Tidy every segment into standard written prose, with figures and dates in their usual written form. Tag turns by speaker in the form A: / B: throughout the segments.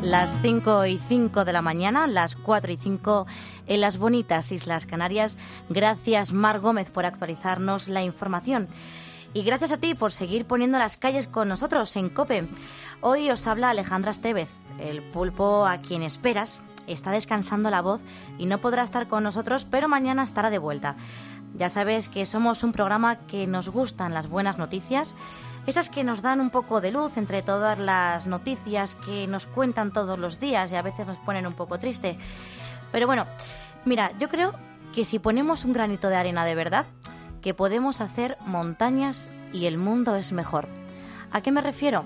A: Las 5:05 de la mañana, las 4:05 en las bonitas Islas Canarias. Gracias, Mar Gómez, por actualizarnos la información. Y gracias a ti por seguir poniendo las calles con nosotros en COPE. Hoy os habla Alejandra Estevez. El pulpo a quien esperas está descansando la voz y no podrá estar con nosotros, pero mañana estará de vuelta. Ya sabes que somos un programa que nos gustan las buenas noticias, esas que nos dan un poco de luz entre todas las noticias que nos cuentan todos los días y a veces nos ponen un poco triste. Pero bueno, mira, yo creo que si ponemos un granito de arena de verdad, que podemos hacer montañas y el mundo es mejor. ¿A qué me refiero?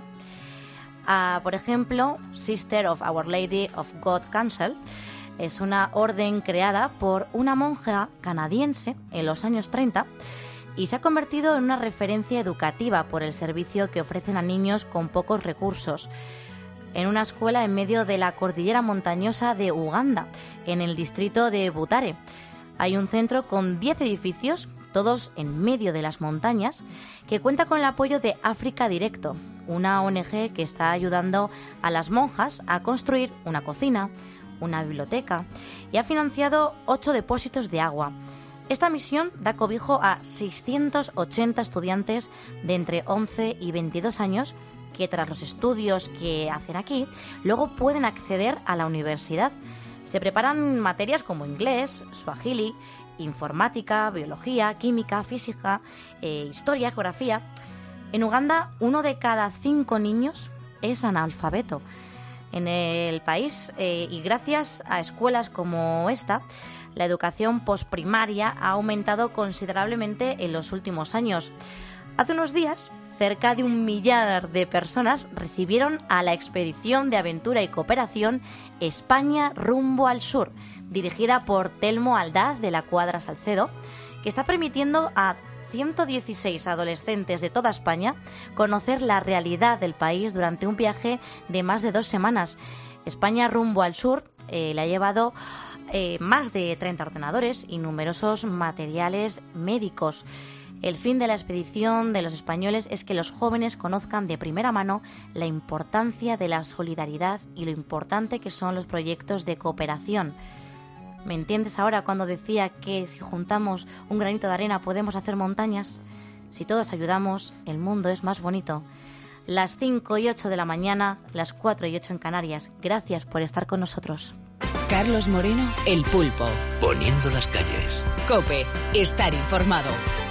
A: Por ejemplo, Sister of Our Lady of God Council es una orden creada por una monja canadiense en los años 30 y se ha convertido en una referencia educativa por el servicio que ofrecen a niños con pocos recursos. En una escuela en medio de la cordillera montañosa de Uganda, en el distrito de Butare. Hay un centro con 10 edificios, todos en medio de las montañas, que cuenta con el apoyo de África Directo, una ONG que está ayudando a las monjas a construir una cocina, una biblioteca y ha financiado 8 depósitos de agua. Esta misión da cobijo a 680 estudiantes de entre 11 y 22 años que tras los estudios que hacen aquí, luego pueden acceder a la universidad. Se preparan materias como inglés, suajili, informática, biología, química, física, historia, geografía. En Uganda, 1 de cada 5 niños es analfabeto en el país y gracias a escuelas como esta, la educación posprimaria ha aumentado considerablemente en los últimos años. Hace unos días, cerca de 1 millar de personas recibieron a la expedición de aventura y cooperación España rumbo al sur, dirigida por Telmo Aldaz de la Cuadra Salcedo, que está permitiendo a 116 adolescentes de toda España conocer la realidad del país durante un viaje de más de 2 semanas. España rumbo al sur le ha llevado más de 30 ordenadores y numerosos materiales médicos. El fin de la expedición de los españoles es que los jóvenes conozcan de primera mano la importancia de la solidaridad y lo importante que son los proyectos de cooperación. ¿Me entiendes ahora cuando decía que si juntamos un granito de arena podemos hacer montañas? Si todos ayudamos, el mundo es más bonito. Las 5:08 de la mañana, las 4:08 en Canarias. Gracias por estar con nosotros.
B: Carlos Moreno, El Pulpo.
C: Poniendo las calles.
B: COPE, estar informado.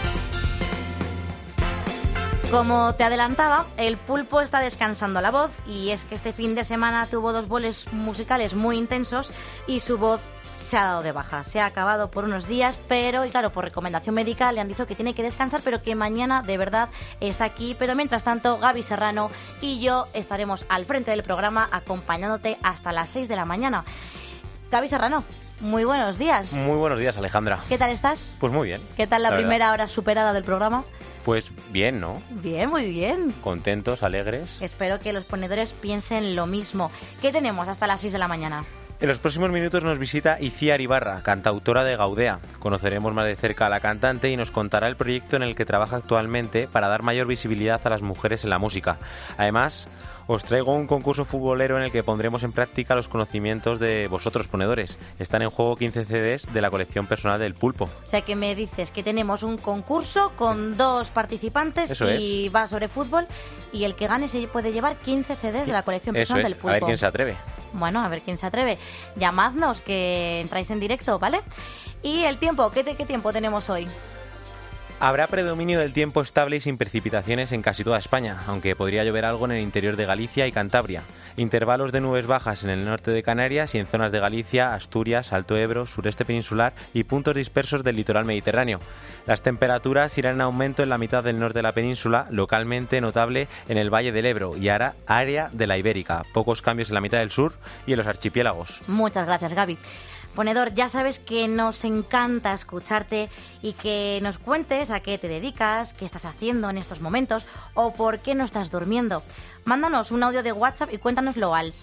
A: Como te adelantaba, el pulpo está descansando la voz y es que este fin de semana tuvo 2 boles musicales muy intensos y su voz se ha dado de baja. Se ha acabado por unos días, pero, y claro, por recomendación médica le han dicho que tiene que descansar, pero que mañana de verdad está aquí. Pero mientras tanto, Gaby Serrano y yo estaremos al frente del programa acompañándote hasta las 6 de la mañana. Gaby Serrano, muy buenos días.
D: Muy buenos días, Alejandra.
A: ¿Qué tal estás?
D: Pues muy bien.
A: ¿Qué tal la primera hora superada del programa?
D: Pues bien, ¿no?
A: Bien, muy bien.
D: Contentos, alegres.
A: Espero que los ponedores piensen lo mismo. ¿Qué tenemos hasta las 6 de la mañana?
D: En los próximos minutos nos visita Itziar Ibarra, cantautora de Gaudea. Conoceremos más de cerca a la cantante y nos contará el proyecto en el que trabaja actualmente para dar mayor visibilidad a las mujeres en la música. Además, os traigo un concurso futbolero en el que pondremos en práctica los conocimientos de vosotros, ponedores. Están en juego 15 CDs de la colección personal del Pulpo.
A: O sea que me dices que tenemos un concurso con 2 participantes.
D: Eso
A: y va sobre fútbol y el que gane se puede llevar 15 CDs de la colección personal del Pulpo.
D: A ver quién se atreve.
A: Bueno, a ver quién se atreve. Llamadnos que entráis en directo, ¿vale? Y el tiempo, ¿qué tiempo tenemos hoy?
D: Habrá predominio del tiempo estable y sin precipitaciones en casi toda España, aunque podría llover algo en el interior de Galicia y Cantabria. Intervalos de nubes bajas en el norte de Canarias y en zonas de Galicia, Asturias, Alto Ebro, sureste peninsular y puntos dispersos del litoral mediterráneo. Las temperaturas irán en aumento en la mitad del norte de la península, localmente notable en el Valle del Ebro y área de la Ibérica. Pocos cambios en la mitad del sur y en los archipiélagos.
A: Muchas gracias, Gaby. Ponedor, ya sabes que nos encanta escucharte y que nos cuentes a qué te dedicas, qué estás haciendo en estos momentos o por qué no estás durmiendo. Mándanos un audio de WhatsApp y cuéntanoslo al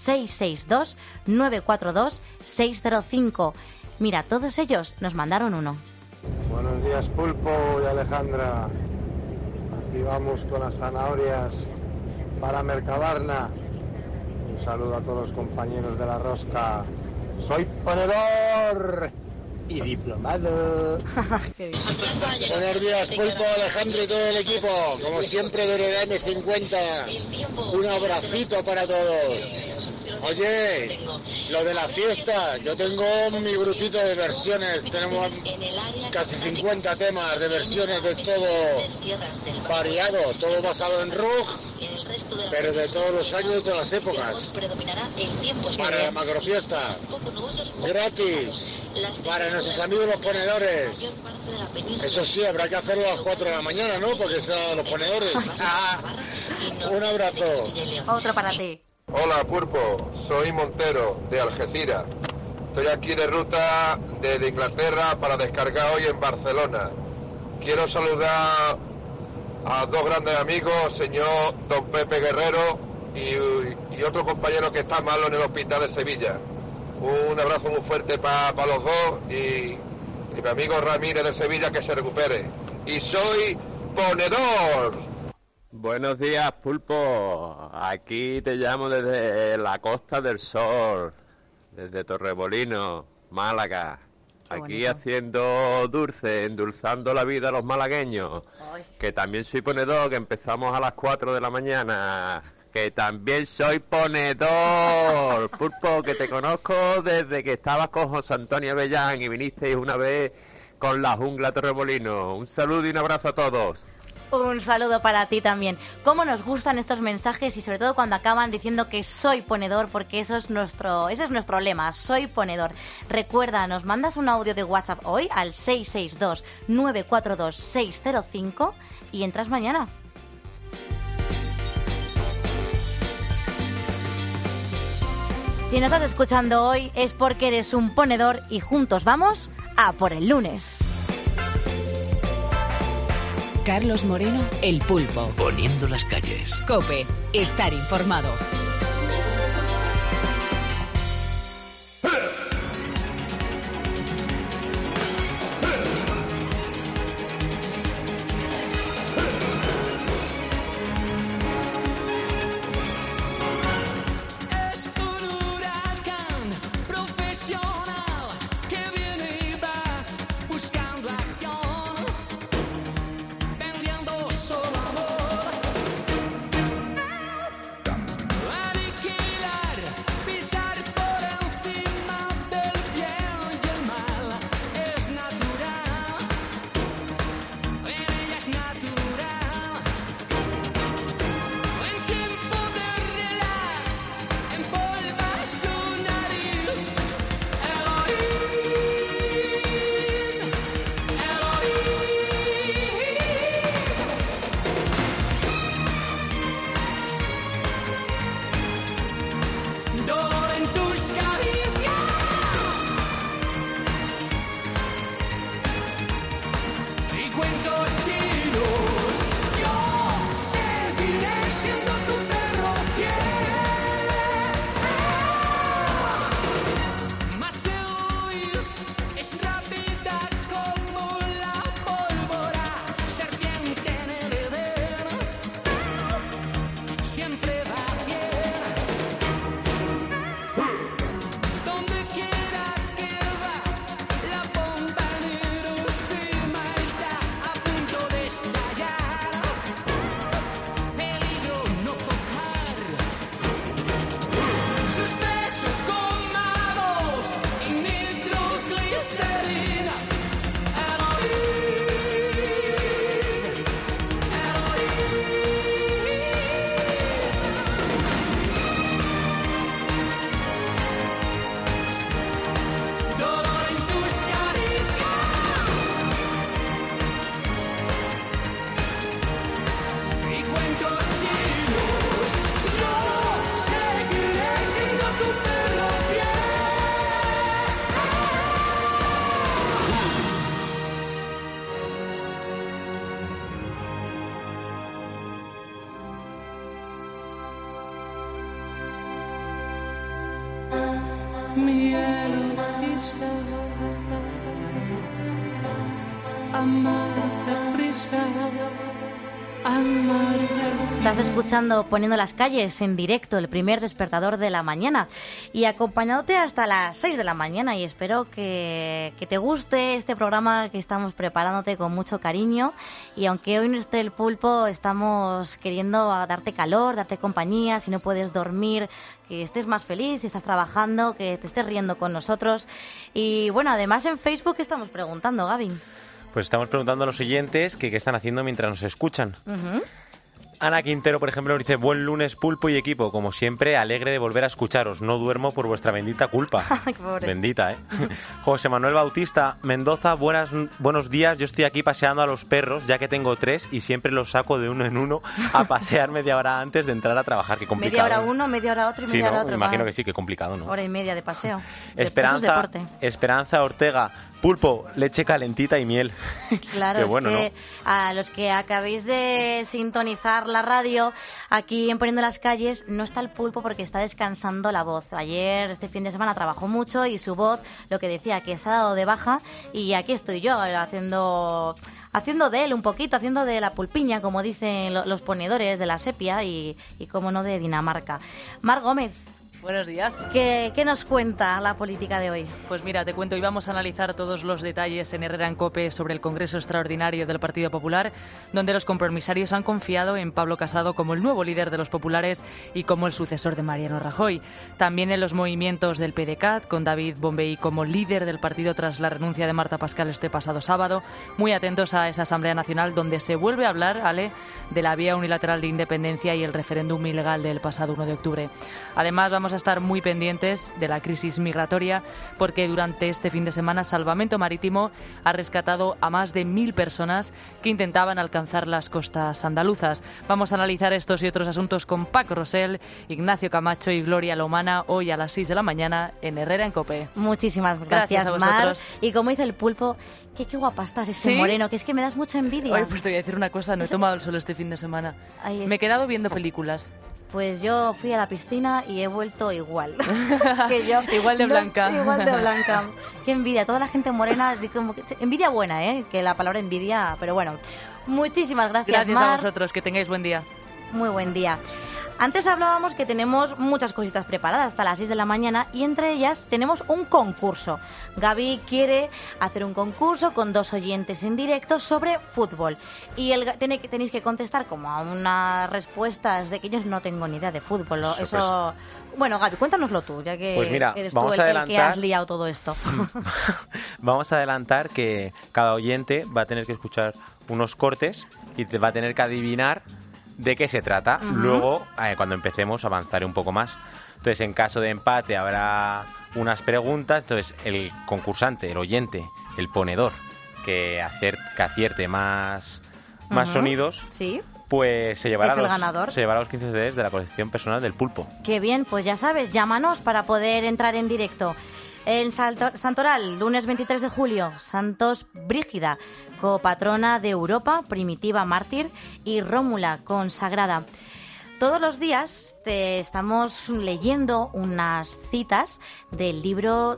A: 662-942-605. Mira, todos ellos nos mandaron uno.
E: Buenos días, Pulpo y Alejandra. Aquí vamos con las zanahorias para Mercabarna. Un saludo a todos los compañeros de la rosca. Soy ponedor y diplomado.
F: Buenos días, Pulpo, Alejandro y todo el equipo. Como siempre, desde M50. Un abracito para todos. Oye, lo de la fiesta, yo tengo mi grupito de versiones, tenemos casi 50 temas de versiones de todo variado, todo basado en rock, pero de todos los años y todas las épocas. Para la macrofiesta, gratis, para nuestros amigos los ponedores. Eso sí, habrá que hacerlo a las 4 de la mañana, ¿no? Porque son los ponedores. Un abrazo.
A: Otro para ti.
G: Hola Pulpo, soy Montero de Algeciras. Estoy aquí de ruta desde Inglaterra para descargar hoy en Barcelona. Quiero saludar a dos grandes amigos, señor don Pepe Guerrero y otro compañero que está malo en el hospital de Sevilla. Un abrazo muy fuerte para los dos y mi amigo Ramírez de Sevilla, que se recupere. Y soy ponedor.
H: Buenos días, Pulpo. Aquí te llamo desde la Costa del Sol, desde Torremolinos, Málaga. Aquí haciendo dulce, endulzando la vida a los malagueños. Ay. Que también soy ponedor, que empezamos a las 4 de la mañana. Que también soy ponedor. Pulpo, que te conozco desde que estabas con José Antonio Avellán y vinisteis una vez con la Jungla Torremolinos. Un saludo y un abrazo a todos.
A: Un saludo para ti también. Cómo nos gustan estos mensajes y sobre todo cuando acaban diciendo que soy ponedor, porque ese es nuestro lema, soy ponedor. Recuerda, nos mandas un audio de WhatsApp hoy al 662-942-605 y entras mañana. Si nos estás escuchando hoy es porque eres un ponedor y juntos vamos a por el lunes.
B: Carlos Moreno, El Pulpo.
C: Poniendo las calles.
B: COPE. Estar informado.
A: Estás escuchando Poniendo las calles en directo, el primer despertador de la mañana, y acompañándote hasta las 6 de la mañana, y espero que te guste este programa que estamos preparándote con mucho cariño. Y aunque hoy no esté el pulpo, estamos queriendo darte calor, darte compañía, si no puedes dormir, que estés más feliz, si estás trabajando, que te estés riendo con nosotros. Y bueno, además en Facebook estamos preguntando, Gaby.
D: Pues estamos preguntando a los oyentes qué están haciendo mientras nos escuchan. Ana Quintero, por ejemplo, nos dice: buen lunes, pulpo y equipo. Como siempre, alegre de volver a escucharos. No duermo por vuestra bendita culpa. Bendita, ¿eh? José Manuel Bautista Mendoza, buenos días. Yo estoy aquí paseando a los perros, ya que tengo 3 y siempre los saco de uno en uno a pasear media hora antes de entrar a trabajar. Qué complicado.
A: Media hora uno, media hora otro y media hora otro.
D: Imagino que sí, qué complicado, ¿no?
A: Hora y media de paseo.
D: Esperanza Ortega. Pulpo, leche calentita y miel.
A: Claro,
D: Qué bueno,
A: es que
D: ¿no?
A: A los que acabéis de sintonizar la radio, aquí en Poniendo las calles, no está el pulpo porque está descansando la voz. Ayer, este fin de semana, trabajó mucho y su voz, lo que decía, que se ha dado de baja, y aquí estoy yo haciendo de él un poquito, haciendo de la pulpiña, como dicen los ponedores, de la sepia y como no, de Dinamarca. Mar Gómez.
I: Buenos días.
A: ¿Qué nos cuenta la política de hoy?
I: Pues mira, te cuento, hoy vamos a analizar todos los detalles en Herrera en COPE sobre el Congreso Extraordinario del Partido Popular, donde los compromisarios han confiado en Pablo Casado como el nuevo líder de los populares y como el sucesor de Mariano Rajoy. También en los movimientos del PDeCAT, con David Bombay como líder del partido tras la renuncia de Marta Pascal este pasado sábado. Muy atentos a esa Asamblea Nacional donde se vuelve a hablar, Ale, de la vía unilateral de independencia y el referéndum ilegal del pasado 1 de octubre. Además, vamos a estar muy pendientes de la crisis migratoria porque durante este fin de semana Salvamento Marítimo ha rescatado a más de 1.000 personas que intentaban alcanzar las costas andaluzas. Vamos a analizar estos y otros asuntos con Paco Rosell, Ignacio Camacho y Gloria Lomana hoy a las 6 de la mañana en Herrera en COPE.
A: Muchísimas gracias, Mar. Y como dice el pulpo, qué guapa estás, ese ¿sí? Moreno, que es que me das mucha envidia.
I: Oye, pues te voy a decir una cosa, no he tomado el sol este fin de semana. Me he quedado viendo películas.
A: Pues yo fui a la piscina y he vuelto igual.
I: Igual de blanca.
A: Igual de blanca. Qué envidia. Toda la gente morena, envidia buena, que la palabra envidia, pero bueno. Muchísimas gracias,
I: Gracias
A: Mar.
I: A vosotros, que tengáis buen día.
A: Muy buen día. Antes hablábamos que tenemos muchas cositas preparadas hasta las 6 de la mañana y entre ellas tenemos un concurso. Gaby quiere hacer un concurso con 2 oyentes en directo sobre fútbol. Y tenéis que contestar como a unas respuestas de que yo no tengo ni idea de fútbol. Eso... Bueno, Gaby, cuéntanoslo tú, ya que
D: pues mira,
A: eres tú el que has liado todo esto.
D: Vamos a adelantar que cada oyente va a tener que escuchar unos cortes y te va a tener que adivinar de qué se trata. Luego, cuando empecemos, avanzaré un poco más. Entonces, en caso de empate habrá unas preguntas. Entonces, el concursante, el oyente, el ponedor, que acierte más sonidos,
A: ¿sí?
D: Pues se llevará
A: los
D: 15 CDs de la colección personal del pulpo.
A: Qué bien, pues ya sabes, llámanos para poder entrar en directo. En Santoral, lunes 23 de julio, Santos Brígida, copatrona de Europa, Primitiva Mártir y Rómula, consagrada. Todos los días te estamos leyendo unas citas del libro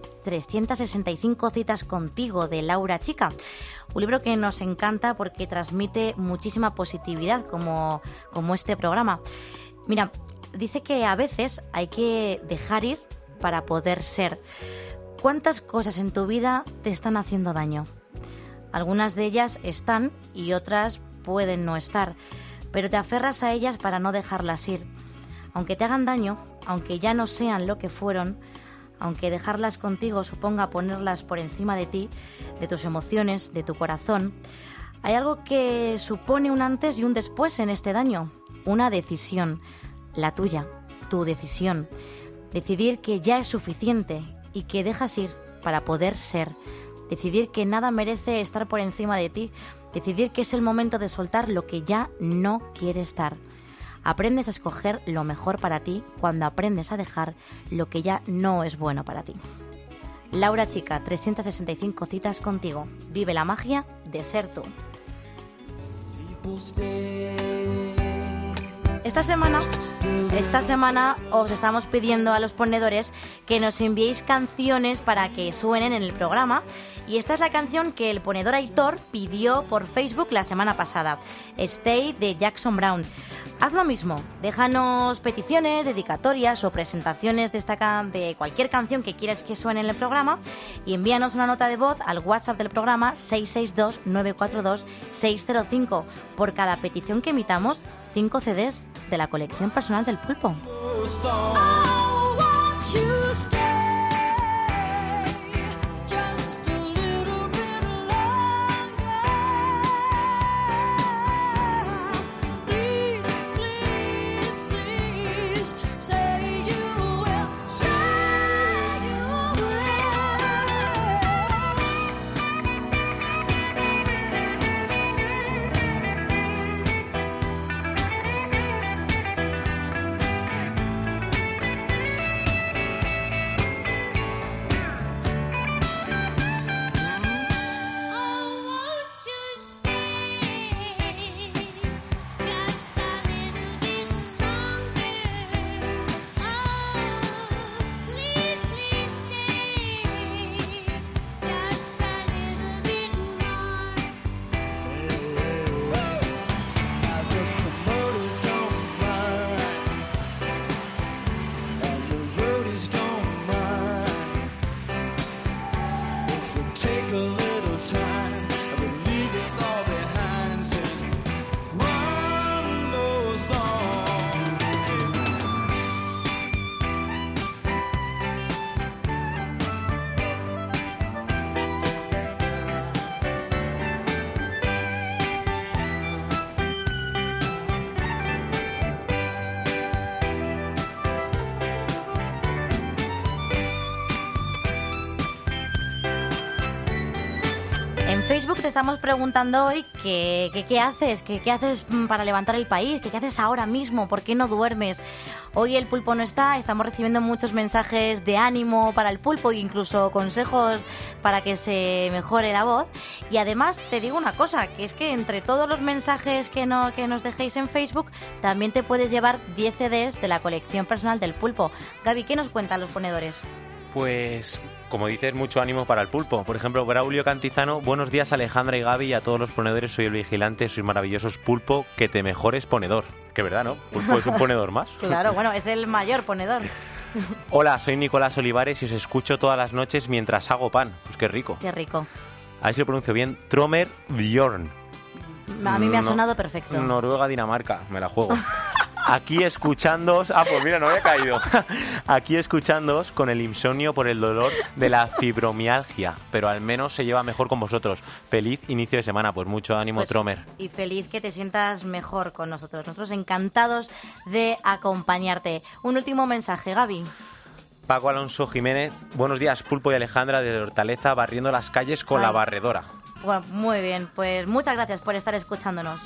A: 365 citas contigo de Laura Chica. Un libro que nos encanta porque transmite muchísima positividad como este programa. Mira, dice que a veces hay que dejar ir para poder ser. ¿Cuántas cosas en tu vida te están haciendo daño? Algunas de ellas están y otras pueden no estar, pero te aferras a ellas para no dejarlas ir. Aunque te hagan daño, aunque ya no sean lo que fueron, aunque dejarlas contigo suponga ponerlas por encima de ti, de tus emociones, de tu corazón, hay algo que supone un antes y un después en este daño. Una decisión, la tuya, tu decisión. Decidir que ya es suficiente y que dejas ir para poder ser. Decidir que nada merece estar por encima de ti. Decidir que es el momento de soltar lo que ya no quiere estar. Aprendes a escoger lo mejor para ti cuando aprendes a dejar lo que ya no es bueno para ti. Laura Chica, 365 citas contigo. Vive la magia de ser tú. Esta semana os estamos pidiendo a los ponedores que nos enviéis canciones para que suenen en el programa Y esta es la canción que el ponedor Aitor pidió por Facebook la semana pasada, Stay de Jackson Browne. Haz lo mismo, déjanos peticiones, dedicatorias o presentaciones de cualquier canción que quieras que suene en el programa y envíanos una nota de voz al WhatsApp del programa 662-942-605. Por cada petición que emitamos, 5 CDs de la colección personal del Pulpo. Facebook te estamos preguntando hoy qué haces, qué haces para levantar el país, qué haces ahora mismo, por qué no duermes. Hoy el Pulpo no está, estamos recibiendo muchos mensajes de ánimo para el Pulpo e incluso consejos para que se mejore la voz. Y además te digo una cosa, que es que entre todos los mensajes que nos dejéis en Facebook, también te puedes llevar 10 CDs de la colección personal del Pulpo. Gaby, ¿qué nos cuentan los ponedores?
D: Pues, como dices, mucho ánimo para el Pulpo. Por ejemplo, Braulio Cantizano: buenos días Alejandra y Gaby y a todos los ponedores, soy el vigilante, sois maravillosos. Pulpo, que te mejores ponedor. Que verdad, ¿no? Pulpo es un ponedor más.
A: Claro, bueno, es el mayor ponedor.
D: Hola, soy Nicolás Olivares y os escucho todas las noches mientras hago pan. Pues qué rico.
A: Qué rico.
D: A ver si lo pronuncio bien. Tromer Bjorn.
A: A mí me ha sonado perfecto.
D: Noruega, Dinamarca, me la juego. Aquí escuchándoos... Ah, pues mira, no había caído. Aquí escuchándoos con el insomnio por el dolor de la fibromialgia, pero al menos se lleva mejor con vosotros. Feliz inicio de semana, pues mucho ánimo, pues, Tromer.
A: Y feliz que te sientas mejor con nosotros. Nosotros encantados de acompañarte. Un último mensaje, Gaby.
D: Paco Alonso Jiménez: buenos días, Pulpo y Alejandra, de Hortaleza, barriendo las calles con la barredora.
A: Bueno, muy bien, pues muchas gracias por estar escuchándonos.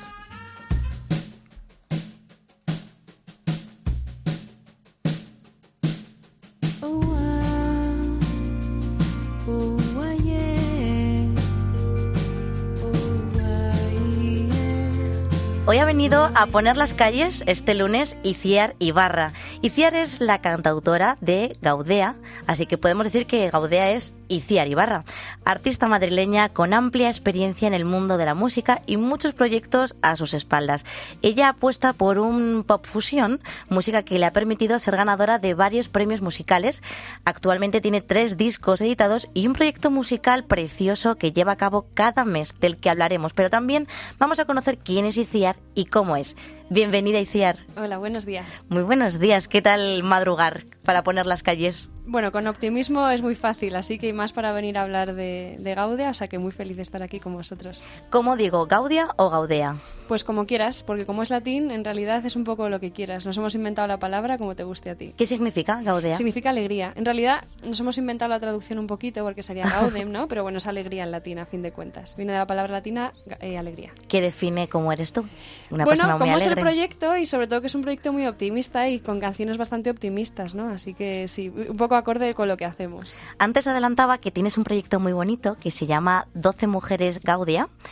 A: Hoy ha venido a poner las calles este lunes Itziar Ibarra. Itziar es la cantautora de Gaudea, así que podemos decir que Gaudea es Itziar Ibarra, artista madrileña con amplia experiencia en el mundo de la música y muchos proyectos a sus espaldas. Ella apuesta por un pop fusión, música que le ha permitido ser ganadora de varios premios musicales. Actualmente tiene 3 discos editados y un proyecto musical precioso que lleva a cabo cada mes, del que hablaremos, pero también vamos a conocer quién es Itziar y cómo es. Bienvenida, Itziar.
J: Hola, buenos días.
A: Muy buenos días. ¿Qué tal madrugar para poner las calles?
J: Bueno, con optimismo es muy fácil, así que hay más para venir a hablar de Gaudea, o sea que muy feliz de estar aquí con vosotros.
A: ¿Cómo digo, Gaudia o Gaudea?
J: Pues como quieras, porque como es latín, en realidad es un poco lo que quieras. Nos hemos inventado la palabra como te guste a ti.
A: ¿Qué significa Gaudea?
J: Significa alegría. En realidad nos hemos inventado la traducción un poquito porque sería gaudem, ¿no? Pero bueno, es alegría en latín, a fin de cuentas. Viene de la palabra latina alegría.
A: ¿Qué define cómo eres tú?
J: Una persona muy alegre. Bueno, como es el proyecto y sobre todo que es un proyecto muy optimista y con canciones bastante optimistas, ¿no? Así que sí, un poco acorde con lo que hacemos.
A: Antes adelantaba que tienes un proyecto muy bonito que se llama 12 Mujeres Gaudia.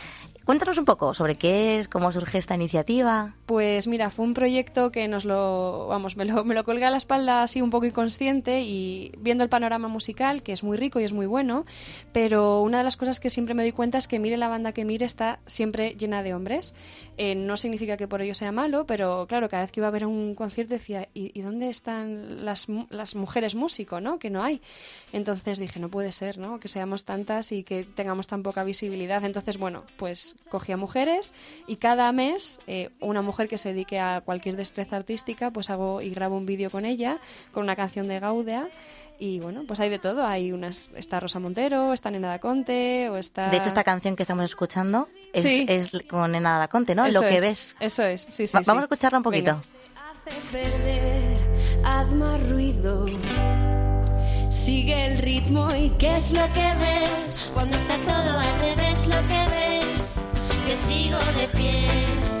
A: Cuéntanos un poco sobre qué es, cómo surge esta iniciativa.
J: Pues mira, fue un proyecto que me lo colgué a la espalda así un poco inconsciente y viendo el panorama musical, que es muy rico y es muy bueno, pero una de las cosas que siempre me doy cuenta es que mire la banda que mire está siempre llena de hombres. No significa que por ello sea malo, pero claro, cada vez que iba a ver un concierto decía, ¿y dónde están las mujeres músicos, ¿no? Que no hay. Entonces dije, no puede ser, ¿no? Que seamos tantas y que tengamos tan poca visibilidad. Entonces, bueno, pues cogí a mujeres y cada mes una mujer que se dedique a cualquier destreza artística, pues hago y grabo un vídeo con ella, con una canción de Gaudia. Y bueno, pues hay de todo. Está Rosa Montero, está Nena Da Conte, o está...
A: De hecho, esta canción que estamos escuchando es con Nena Da Conte, ¿no? Eso Lo que ves.
J: Eso es, sí.
A: Vamos a escucharla un poquito.
K: Hace perder, haz más ruido. Sigue el ritmo y ¿qué es lo que ves? Cuando está todo al revés, lo que ves, yo sigo de pie.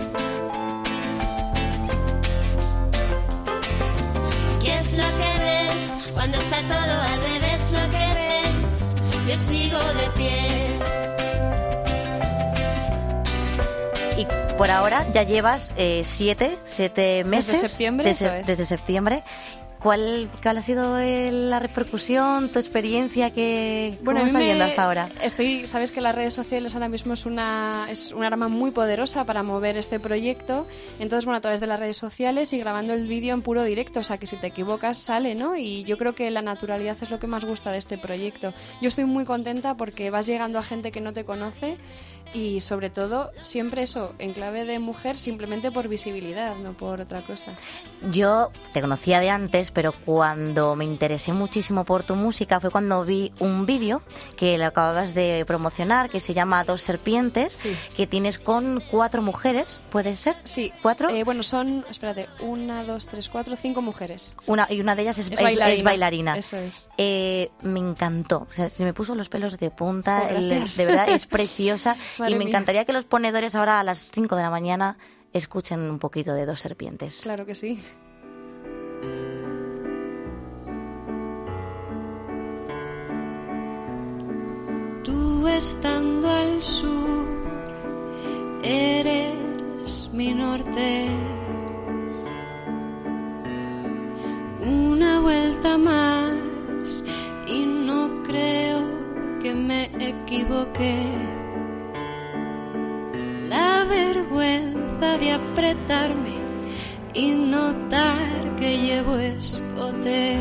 K: ¿Qué es lo que ves? Cuando está todo al revés, lo que ves, yo sigo de pie.
A: Y por ahora ya llevas 7 meses.
J: Desde septiembre,
A: Desde septiembre. ¿Cuál ha sido la repercusión, tu experiencia? ¿Cómo está yendo hasta ahora?
J: Sabes que las redes sociales ahora mismo es un arma muy poderosa para mover este proyecto. Entonces, bueno, a través de las redes sociales y grabando el vídeo en puro directo. O sea, que si te equivocas sale, ¿no? Y yo creo que la naturalidad es lo que más gusta de este proyecto. Yo estoy muy contenta porque vas llegando a gente que no te conoce y sobre todo siempre eso, en clave de mujer, simplemente por visibilidad, no por otra cosa.
A: Yo te conocía de antes, pero cuando me interesé muchísimo por tu música fue cuando vi un vídeo que lo acababas de promocionar, que se llama Dos Serpientes, que tienes con 4 mujeres, ¿puede ser?
J: Sí.
A: ¿4?
J: Bueno, son, espérate, 1, 2, 3, 4, 5 mujeres.
A: Y una de ellas es bailarina.
J: Eso es.
A: Me encantó, o sea, se me puso los pelos de punta, de verdad es preciosa. Y me encantaría que los ponedores ahora a las 5 de la mañana escuchen un poquito de Dos Serpientes.
J: Claro que sí.
K: Tú estando al sur, eres mi norte. Una vuelta más y no creo que me equivoqué. La vergüenza de apretarme y notar que llevo escote.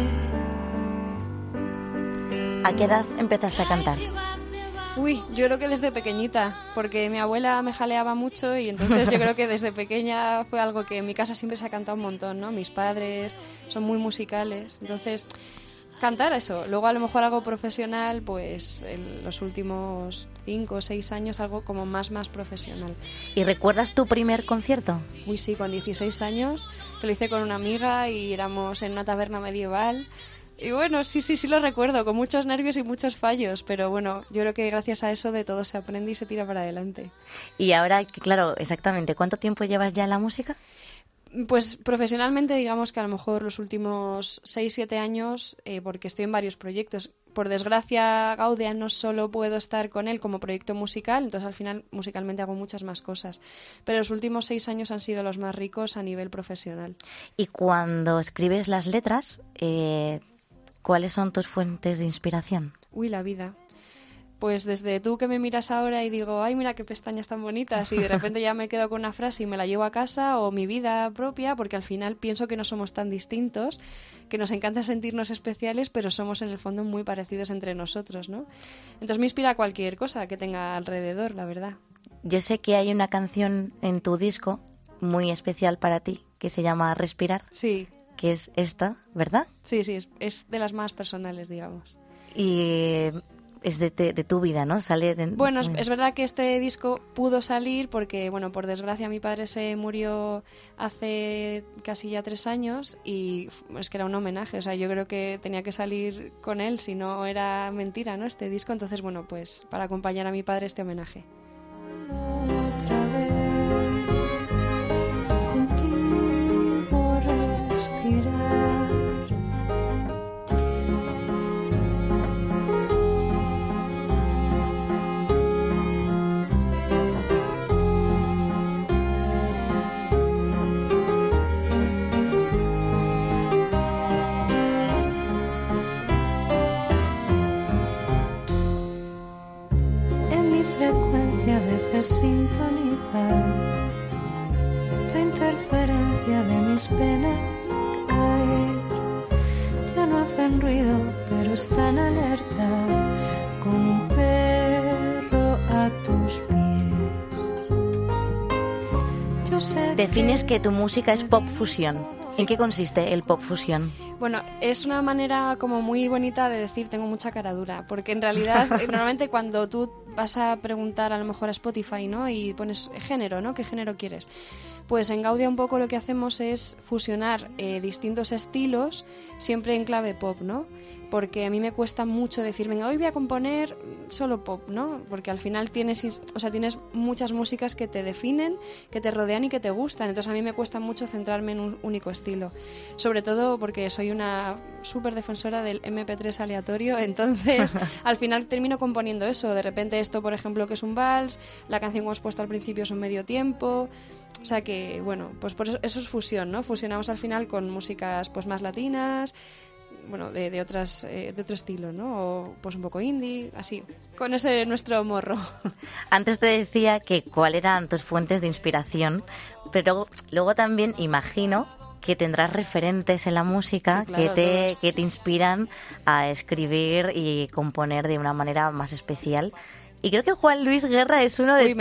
A: ¿A qué edad empezaste a cantar?
J: Uy, yo creo que desde pequeñita, porque mi abuela me jaleaba mucho y entonces yo creo que desde pequeña fue algo que en mi casa siempre se ha cantado un montón, ¿no? Mis padres son muy musicales, entonces cantar eso. Luego a lo mejor algo profesional, pues en los últimos 5 o 6 años algo como más profesional.
A: ¿Y recuerdas tu primer concierto?
J: Uy, sí, con 16 años, que lo hice con una amiga y éramos en una taberna medieval. Y bueno, sí lo recuerdo, con muchos nervios y muchos fallos, pero bueno, yo creo que gracias a eso de todo se aprende y se tira para adelante.
A: Y ahora, claro, exactamente, ¿cuánto tiempo llevas ya en la música?
J: Pues profesionalmente digamos que a lo mejor los últimos 6-7 años, porque estoy en varios proyectos. Por desgracia, Gaudia no solo puedo estar con él como proyecto musical, entonces al final musicalmente hago muchas más cosas. Pero los últimos 6 años han sido los más ricos a nivel profesional.
A: Y cuando escribes las letras, ¿cuáles son tus fuentes de inspiración?
J: Uy, la vida. Pues desde tú que me miras ahora y digo, ay, mira qué pestañas tan bonitas, y de repente ya me quedo con una frase y me la llevo a casa, o mi vida propia, porque al final pienso que no somos tan distintos, que nos encanta sentirnos especiales, pero somos en el fondo muy parecidos entre nosotros, ¿no? Entonces me inspira cualquier cosa que tenga alrededor, la verdad.
A: Yo sé que hay una canción en tu disco muy especial para ti, que se llama Respirar.
J: Sí.
A: Que es esta, ¿verdad?
J: Sí, es de las más personales, digamos.
A: Y es de tu vida, ¿no?
J: Bueno, es verdad que este disco pudo salir porque, bueno, por desgracia mi padre se murió hace casi ya 3 años y es que era un homenaje, o sea, yo creo que tenía que salir con él, si no era mentira, ¿no? Este disco, entonces, bueno, pues para acompañar a mi padre este homenaje.
K: Otra vez, contigo respirar. interferencia de mis penas caer. Ya no hacen ruido, pero están alerta, como un perro a tus pies. Yo sé
A: Defines que tu música es pop fusión. ¿En qué consiste el pop fusión?
J: Bueno, es una manera como muy bonita de decir tengo mucha cara dura, porque en realidad normalmente cuando tú vas a preguntar a lo mejor a Spotify, ¿no? Y pones género, ¿no? ¿Qué género quieres? Pues en Gaudia un poco lo que hacemos es fusionar distintos estilos, siempre en clave pop, ¿no? Porque a mí me cuesta mucho decir, venga, hoy voy a componer solo pop, ¿no? Porque al final tienes muchas músicas que te definen, que te rodean y que te gustan. Entonces a mí me cuesta mucho centrarme en un único estilo. Sobre todo porque soy una súper defensora del MP3 aleatorio, entonces al final termino componiendo eso. De repente esto, por ejemplo, que es un vals, la canción que hemos puesto al principio es un medio tiempo. O sea que, bueno, pues por eso es fusión, ¿no? Fusionamos al final con músicas pues más latinas, bueno, de otro estilo, ¿no? O pues un poco indie, así, con ese nuestro morro.
A: Antes te decía que cuáles eran tus fuentes de inspiración, pero luego también imagino que tendrás referentes en la música, sí, claro, que te inspiran a escribir y componer de una manera más especial. Y creo que Juan Luis Guerra es uno de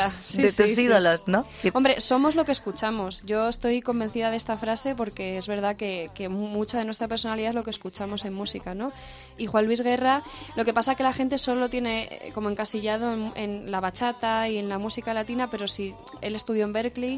A: tus ídolos, ¿no?
J: Hombre, somos lo que escuchamos. Yo estoy convencida de esta frase porque es verdad que mucha de nuestra personalidad es lo que escuchamos en música, ¿no? Y Juan Luis Guerra, lo que pasa es que la gente solo lo tiene como encasillado en la bachata y en la música latina, pero si él estudió en Berkeley,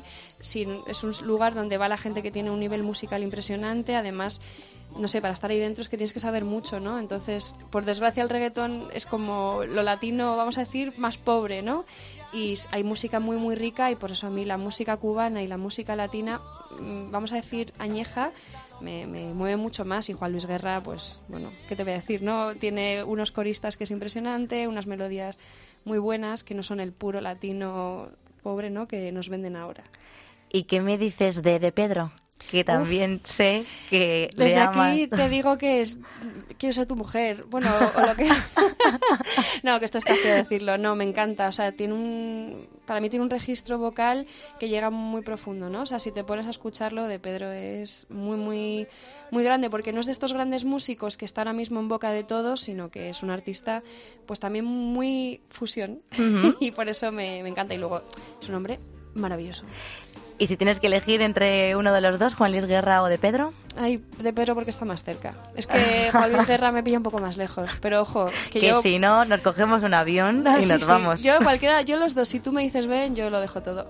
J: es un lugar donde va la gente que tiene un nivel musical impresionante, además... No sé, para estar ahí dentro es que tienes que saber mucho, ¿no? Entonces, por desgracia, el reggaetón es como lo latino, vamos a decir, más pobre, ¿no? Y hay música muy, muy rica y por eso a mí la música cubana y la música latina, vamos a decir, añeja, me mueve mucho más. Y Juan Luis Guerra, pues, bueno, ¿qué te voy a decir, no? Tiene unos coristas que es impresionante, unas melodías muy buenas que no son el puro latino pobre, ¿no? Que nos venden ahora.
A: ¿Y qué me dices de Pedro? Que también sé que
J: desde
A: le amas.
J: Aquí te digo que quiero ser tu mujer, bueno, o lo que no, que esto está feo decirlo, no, me encanta, o sea, para mí tiene un registro vocal que llega muy profundo, ¿no? O sea, si te pones a escucharlo, de Pedro es muy, muy, muy grande, porque no es de estos grandes músicos que está ahora mismo en boca de todos, sino que es un artista, pues también muy fusión, y por eso me encanta, y luego es un hombre maravilloso.
A: ¿Y si tienes que elegir entre uno de los dos, Juan Luis Guerra o de Pedro?
J: Ay, de Pedro porque está más cerca. Es que Juan Luis Guerra me pilla un poco más lejos, pero ojo...
A: Que si no, nos cogemos un avión y nos vamos.
J: Yo los dos, si tú me dices ven, yo lo dejo todo.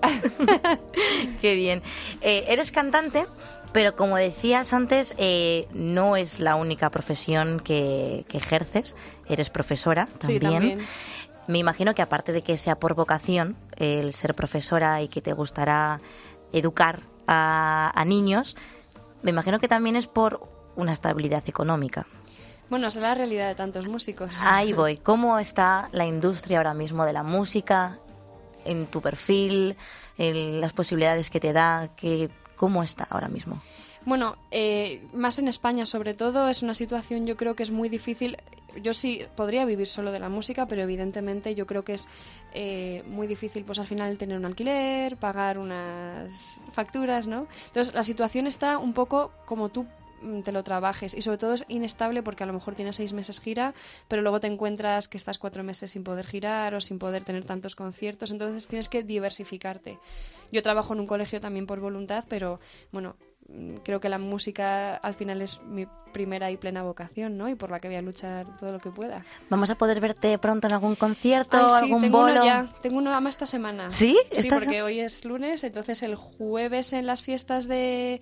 A: Qué bien. Eres cantante, pero como decías antes, no es la única profesión que ejerces. Eres profesora también.
J: Sí, también.
A: Me imagino que aparte de que sea por vocación, el ser profesora y que te gustará educar a niños, me imagino que también es por una estabilidad económica.
J: Bueno, es la realidad de tantos músicos.
A: Ahí voy. ¿Cómo está la industria ahora mismo de la música? En tu perfil, en las posibilidades que te da, ¿cómo está ahora mismo?
J: Bueno, más en España sobre todo, es una situación yo creo que es muy difícil. Yo sí podría vivir solo de la música, pero evidentemente yo creo que es muy difícil pues al final tener un alquiler, pagar unas facturas, ¿no? Entonces la situación está un poco como tú te lo trabajes y sobre todo es inestable porque a lo mejor tienes 6 meses gira, pero luego te encuentras que estás 4 meses sin poder girar o sin poder tener tantos conciertos, entonces tienes que diversificarte. Yo trabajo en un colegio también por voluntad, pero bueno, creo que la música al final es mi primera y plena vocación, ¿no? Y por la que voy a luchar todo lo que pueda.
A: ¿Vamos a poder verte pronto en algún concierto,
J: sí,
A: algún bolo?
J: Tengo uno además esta semana.
A: ¿Sí?
J: Sí, porque hoy es lunes, entonces el jueves en las fiestas de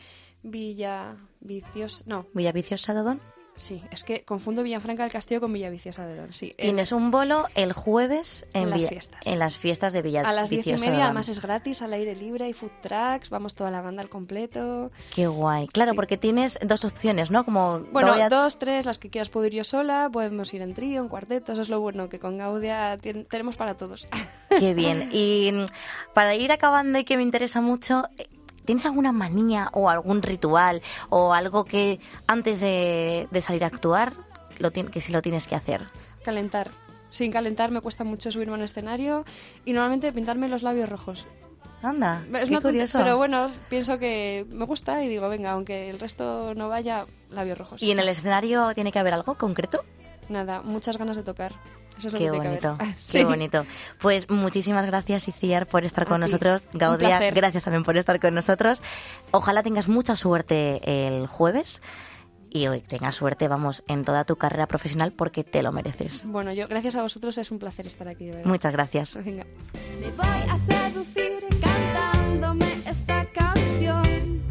A: Villaviciosa de Odón.
J: Sí, es que confundo Villafranca del Castillo con Villaviciosa de Odón. Sí,
A: tienes un bolo el jueves en las fiestas. En las fiestas de Villaviciosa.
J: A las 10:30, además es gratis, al aire libre, hay food trucks, vamos toda la banda al completo.
A: Qué guay. Claro, sí. Porque tienes 2 opciones, ¿no? Como
J: bueno, Gaudia... 2, 3, las que quieras puedo ir yo sola, podemos ir en trío, en cuarteto, eso es lo bueno, que con Gaudia tenemos para todos.
A: Qué bien. Y para ir acabando y que me interesa mucho... ¿Tienes alguna manía o algún ritual o algo que antes de salir a actuar que sí lo tienes que hacer?
J: Calentar. Sin calentar me cuesta mucho subirme a un escenario y normalmente pintarme los labios rojos.
A: Anda,
J: Es
A: qué
J: una
A: curioso.
J: pero bueno, pienso que me gusta y digo, venga, aunque el resto no vaya, labios rojos.
A: ¿Y en el escenario tiene que haber algo concreto?
J: Nada, muchas ganas de tocar. Eso es lo
A: Qué
J: que tiene
A: bonito,
J: que haber.
A: qué
J: Sí.
A: bonito. Pues muchísimas gracias, Iciar, por estar con
J: A ti.
A: nosotros.
J: Un
A: Gaudia,
J: placer.
A: gracias también por estar con nosotros. Ojalá tengas mucha suerte el jueves y hoy tengas suerte, vamos, en toda tu carrera profesional porque te lo mereces.
J: Bueno, gracias a vosotros es un placer estar aquí, de verdad.
A: Muchas gracias.
J: Venga.
K: Me voy a seducir cantándome esta canción,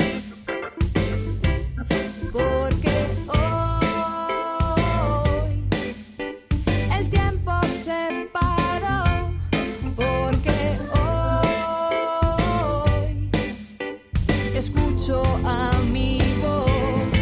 K: porque hoy el tiempo se paró, porque hoy escucho a mi voz,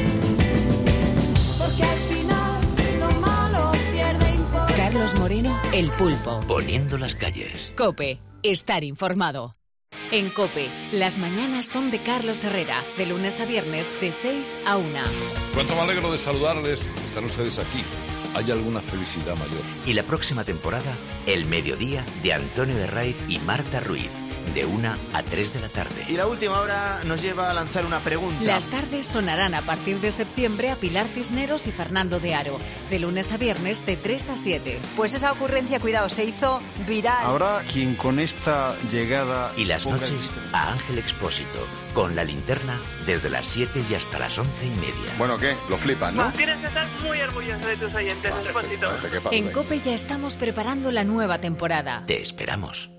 K: porque al final lo malo pierde importancia.
B: Carlos Moreno, El Pulpo.
C: Poniendo las calles.
B: COPE. Estar informado. En COPE, las mañanas son de Carlos Herrera, de lunes a viernes de 6 a 1.
L: Cuánto me alegro de saludarles. Están ustedes aquí. ¿Hay alguna felicidad mayor?
C: Y la próxima temporada, El Mediodía de Antonio Herraiz y Marta Ruiz, de 1 a 3 de la tarde.
M: Y la última hora nos lleva a lanzar una pregunta.
B: Las tardes sonarán a partir de septiembre a Pilar Cisneros y Fernando de Aro, de lunes a viernes de 3 a 7.
N: Pues esa ocurrencia, cuidado, se hizo viral.
O: Habrá quien con esta llegada...
C: Y las noches a Ángel Expósito, con La Linterna desde las 7 y hasta las 11:30.
L: Bueno, ¿qué? Lo flipan, ¿no?
P: Tienes que estar muy orgulloso de tus oyentes, Expósito.
B: En COPE ya estamos preparando la nueva temporada.
C: Te esperamos.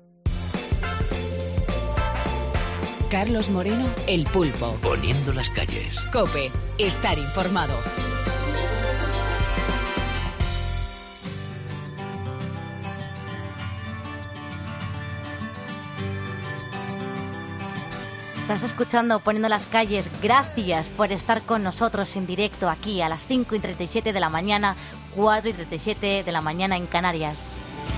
B: Carlos Moreno, El Pulpo.
C: Poniendo las calles.
B: COPE. Estar informado.
A: Estás escuchando Poniendo las calles. Gracias por estar con nosotros en directo aquí a las 5:37 de la mañana, 4:37 de la mañana en Canarias.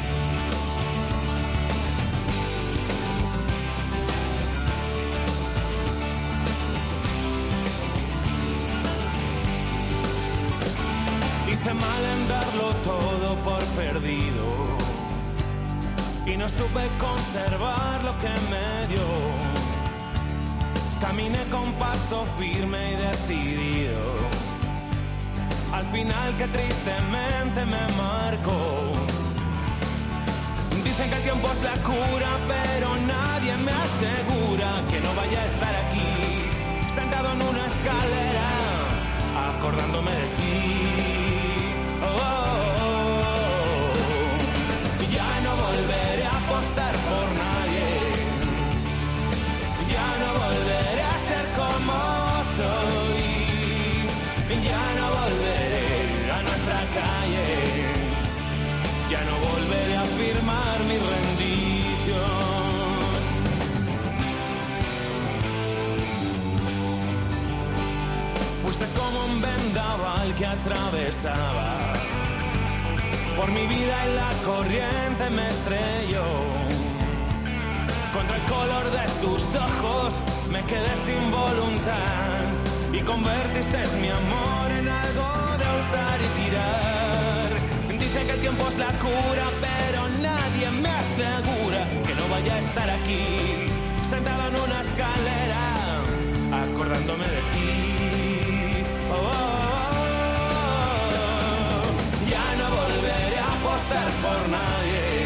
Q: Hice mal en darlo todo por perdido y no supe conservar lo que me dio. Caminé con paso firme y decidido. Al final que tristemente me marcó. Dicen que el tiempo es la cura, pero nadie me asegura que no vaya a estar aquí, sentado en una escalera, acordándome de ti. Ya no volveré a apostar por nadie, ya no volveré a ser como soy, ya no volveré a nuestra calle, ya no volveré a firmar mi rendición. Fuiste como un vendaval que atravesaba por mi vida y la corriente me estrelló. Contra el color de tus ojos me quedé sin voluntad y convertiste mi amor en algo de usar y tirar. Dicen que el tiempo es la cura, pero nadie me asegura que no vaya a estar aquí, sentado en una escalera, acordándome de ti. Ya no volveré a apostar por nadie,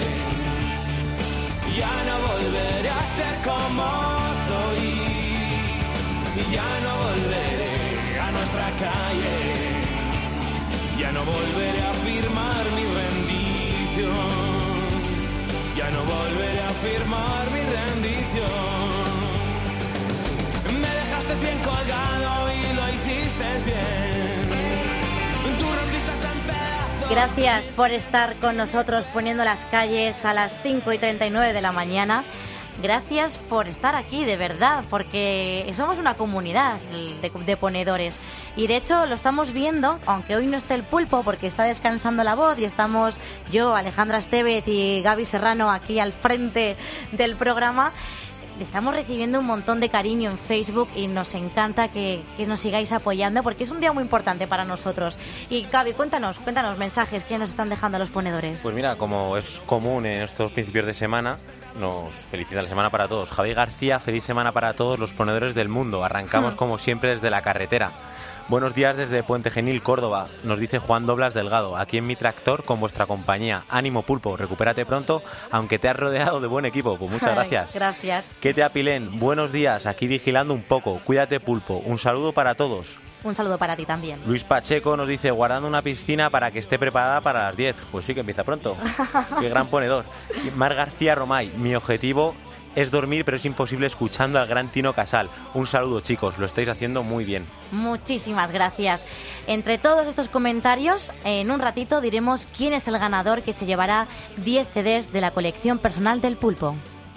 Q: ya no volveré a ser como soy, ya no volveré a nuestra calle, ya no volveré a firmar mi rendición, ya no volveré a firmar mi rendición. Me dejaste bien colgado y lo hiciste bien. Tú rompiste en pedazos.
A: Gracias por estar con nosotros poniendo las calles a las 5:39 de la mañana. Gracias por estar aquí, de verdad, porque somos una comunidad de ponedores. Y de hecho lo estamos viendo, aunque hoy no esté el Pulpo porque está descansando la voz y estamos yo, Alejandra Estevez y Gaby Serrano aquí al frente del programa. Estamos recibiendo un montón de cariño en Facebook y nos encanta que nos sigáis apoyando porque es un día muy importante para nosotros. Y Gaby, cuéntanos mensajes que nos están dejando los ponedores.
D: Pues mira, como es común en estos principios de semana, nos felicita la semana para todos. Javi García, feliz semana para todos los ponedores del mundo. Arrancamos como siempre desde la carretera. Buenos días desde Puente Genil, Córdoba, nos dice Juan Doblas Delgado. Aquí en mi tractor con vuestra compañía. Ánimo, Pulpo, recupérate pronto, aunque te has rodeado de buen equipo. Pues muchas gracias.
A: Gracias.
D: Kete Apilén, buenos días, aquí vigilando un poco. Cuídate, Pulpo. Un saludo para todos.
A: Un saludo para ti también.
D: Luis Pacheco nos dice, guardando una piscina para que esté preparada para las 10. Pues sí, que empieza pronto. Qué gran ponedor. Mar García Romay, mi objetivo es dormir, pero es imposible escuchando al gran Tino Casal. Un saludo, chicos, lo estáis haciendo muy bien.
A: Muchísimas gracias. Entre todos estos comentarios, en un ratito diremos quién es el ganador que se llevará 10 CDs de la colección personal del Pulpo.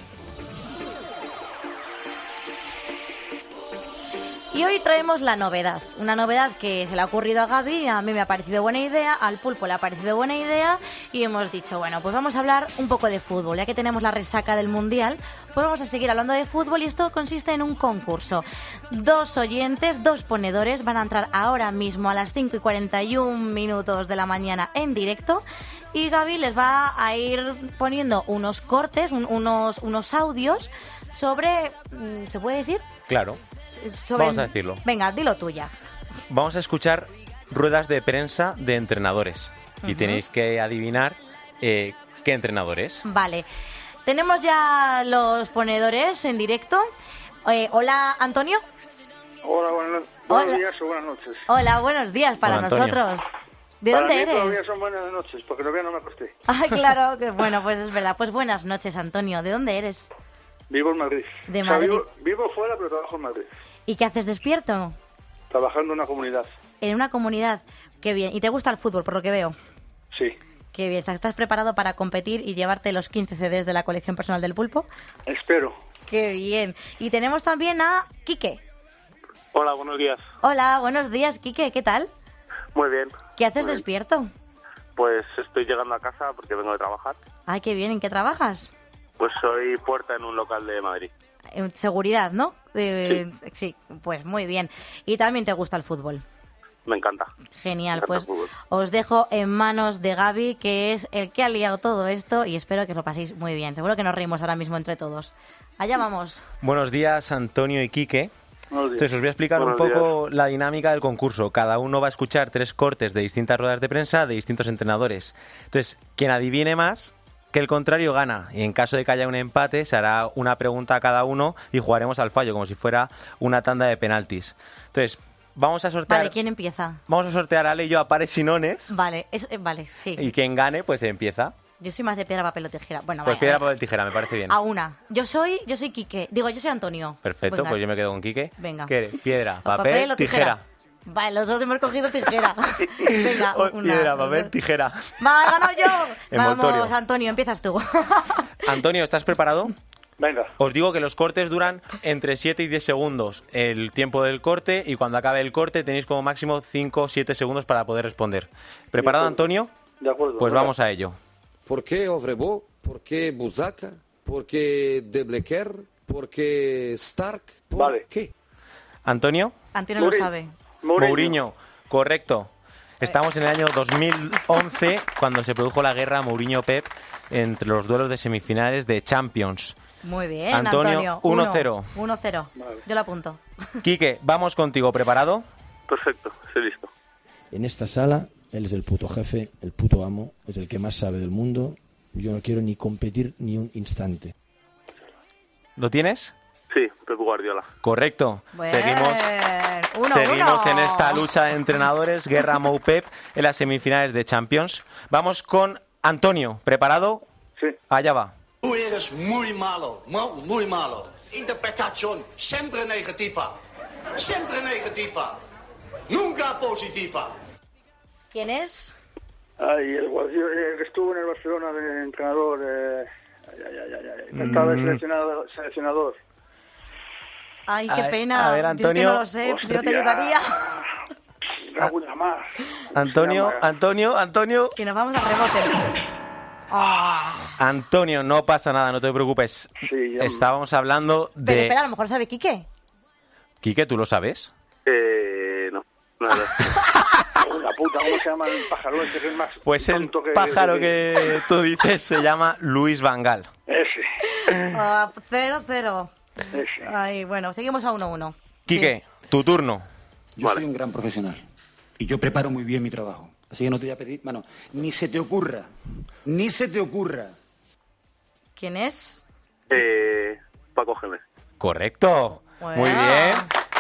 A: Y hoy traemos la novedad, una novedad que se le ha ocurrido a Gaby, a mí me ha parecido buena idea, al Pulpo le ha parecido buena idea y hemos dicho, bueno, pues vamos a hablar un poco de fútbol, ya que tenemos la resaca del Mundial, pues vamos a seguir hablando de fútbol y esto consiste en un concurso. 2 oyentes, 2 ponedores van a entrar ahora mismo a las 5:41 de la mañana en directo y Gaby les va a ir poniendo unos cortes, unos audios sobre, ¿se puede decir?
D: Claro, vamos a decirlo.
A: Venga, dilo tuya.
D: Vamos a escuchar ruedas de prensa de entrenadores y tenéis que adivinar qué entrenador es.
A: Vale, tenemos ya los ponedores en directo. Hola, Antonio.
R: Hola, buenos días o buenas noches.
A: Hola, buenos días para nosotros. ¿De
R: para
A: dónde
R: mí
A: eres?
R: Todavía son buenas noches, porque todavía no me acosté.
A: Ay, claro, que bueno, pues es verdad. Pues buenas noches, Antonio. ¿De dónde eres?
R: Vivo en Madrid.
A: De Madrid.
R: Vivo fuera, pero trabajo en Madrid.
A: ¿Y qué haces despierto?
R: Trabajando en una comunidad.
A: En una comunidad. Qué bien. ¿Y te gusta el fútbol, por lo que veo?
R: Sí.
A: Qué bien. ¿Estás preparado para competir y llevarte los 15 CDs de la colección personal del Pulpo?
R: Espero.
A: Qué bien. Y tenemos también a Quique.
S: Hola, buenos días.
A: Hola, buenos días, Quique. ¿Qué tal?
S: Muy bien.
A: ¿Qué haces despierto?
S: Pues estoy llegando a casa porque vengo de trabajar.
A: Ay, qué bien. ¿En qué trabajas?
S: Pues soy puerta en un local de Madrid.
A: En seguridad, ¿no? Sí, pues muy bien. Y también te gusta el fútbol.
S: Me encanta.
A: Genial, pues os dejo en manos de Gaby, que es el que ha liado todo esto y espero que os lo paséis muy bien. Seguro que nos reímos ahora mismo entre todos. Allá vamos.
D: Buenos días, Antonio y Quique. Entonces os voy a explicar
S: Buenos
D: un poco la dinámica del concurso. Cada uno va a escuchar 3 cortes de distintas ruedas de prensa de distintos entrenadores. Entonces, quien adivine más que el contrario gana, y en caso de que haya un empate se hará una pregunta a cada uno y jugaremos al fallo, como si fuera una tanda de penaltis. Entonces, vamos a sortear...
A: Vale, ¿quién empieza?
D: Vamos a sortear Ale y yo a pares y nones.
A: Vale, vale, sí.
D: Y quien gane, pues empieza.
A: Yo soy más de piedra, papel o tijera. Bueno,
D: pues
A: vaya,
D: piedra, papel, tijera, me parece bien.
A: A una. Yo soy Quique. Digo, yo soy Antonio.
D: Perfecto,
A: Venga.
D: pues yo me quedo con Quique.
A: Venga.
D: ¿Qué eres? Piedra, papel,
A: o
D: tijera.
A: Vale, los dos hemos cogido tijera. Venga, una.
D: Piedra, papel, tijera.
A: ¡Va, he ganado yo!
D: Envoltorio.
A: Vamos, Antonio, empiezas tú.
D: Antonio, ¿estás preparado?
R: Venga.
D: Os digo que los cortes duran entre 7 y 10 segundos el tiempo del corte y cuando acabe el corte tenéis como máximo 5 o 7 segundos para poder responder. ¿Preparado, Antonio?
R: De acuerdo.
D: Pues vamos a ello.
T: ¿Por qué Ovrebo? ¿Por qué Buzaca? ¿Por qué De Blecker? ¿Por qué Stark? ¿Por qué?
D: ¿Antonio?
A: Antonio lo sabe.
D: Mourinho, correcto. Estamos en el año 2011 cuando se produjo la guerra Mourinho-Pep entre los duelos de semifinales de Champions.
A: Muy bien,
D: Antonio. 1-0.
A: 1-0. Yo lo apunto.
D: Quique, vamos contigo. ¿Preparado?
S: Perfecto, estoy listo.
U: En esta sala, él es el puto jefe, el puto amo, es el que más sabe del mundo. Yo no quiero ni competir ni un instante.
D: ¿Lo tienes?
S: Sí, Pep Guardiola.
D: Correcto.
A: Bueno,
D: Seguimos en esta lucha de entrenadores, guerra Mou-Pep, en las semifinales de Champions. Vamos con Antonio. ¿Preparado?
R: Sí.
D: Allá va.
V: Tú eres muy malo, muy malo. Interpretación siempre negativa. Siempre negativa. Nunca positiva.
A: ¿Quién es?
R: Ay, el que estuvo en el Barcelona de entrenador. Estaba seleccionador.
A: Ay, qué pena.
D: A ver, Antonio.
A: Yo no lo sé, yo no te ayudaría.
D: Antonio.
A: Que nos vamos a rebote.
D: Antonio, no pasa nada, no te preocupes.
R: Sí,
D: estábamos hablando de...
A: Pero espera, a lo mejor sabe Quique.
D: Quique, ¿tú lo sabes?
S: No.
R: La puta, ¿cómo se llama el pájaro ese que es más
D: Pues el pájaro que tú dices se llama Luis Van Gaal.
R: Ese.
A: 0-0. Ay, bueno, seguimos a 1-1.
D: Quique, tu turno.
U: Yo soy un gran profesional y yo preparo muy bien mi trabajo. Así que no te voy a pedir, ni se te ocurra.
A: ¿Quién es?
S: Paco Gémez.
D: Correcto.
A: Bueno.
D: Muy bien.